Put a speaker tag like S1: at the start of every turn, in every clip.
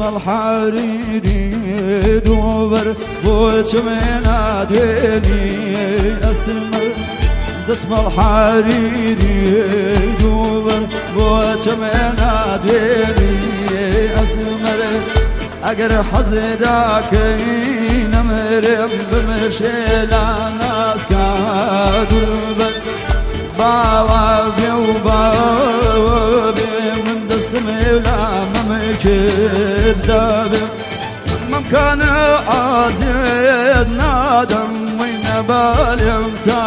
S1: الحريري دوبر بوش من عدواني أسمر دسم الحريري دوبر بوش من عدواني أسمر اگر حزداك نمرم بمشيلا ناس كادوبر باوا بيو باوا من دسم ولا ممكن دابر ممكن عزيز نادم وين بالي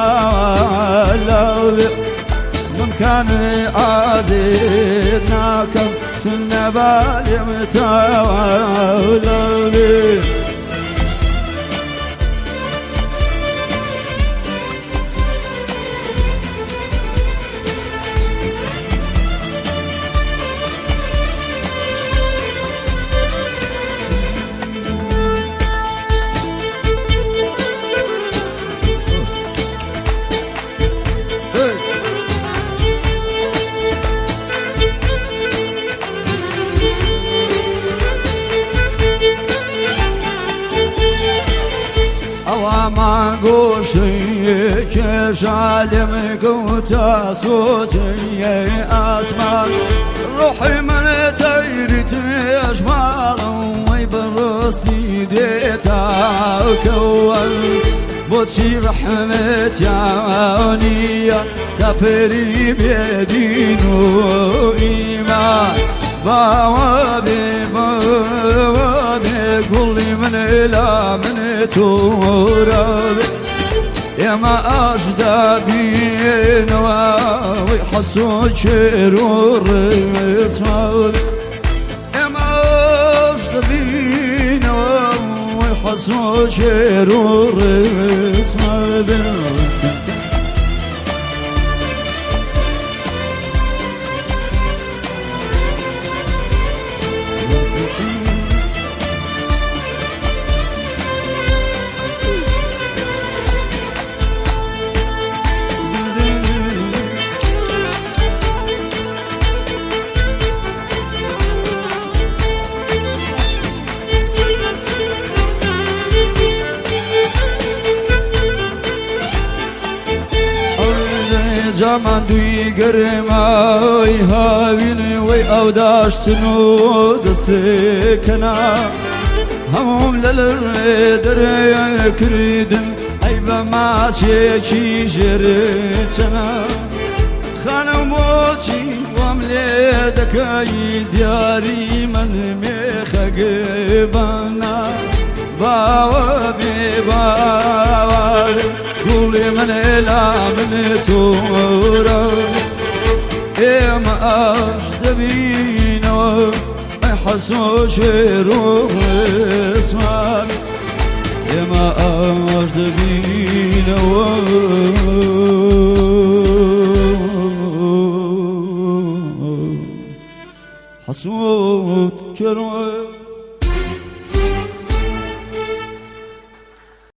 S1: متعلق ممكن عزيز ناكم شن بالي متعلق ما قوشي كشالم قوتا صوتي أسمع روحي من تيرت أجمال ويبرستي ديتا كول بوتشي رحمت يا كفري بيدينو إيمان بوابي بوابي قولي من إلى من تورب يا ما أجدى بينا ويحسوا شرور اسمه يا ما أجدى بينا ويحسوا شرور اسمه جامان دوی گرمای هاوین وی او داشتنو دسته کنا هموم للر در کردن ای با ما چیکی جرتنا خانم وچی واملی دکای دیاری من میخگبانا باوا بی باوا قولي من إلى من تورا إيه ما أجدبينو ما يحسوا شيرو اسمان إيه ما أجدبينو حسوت كرو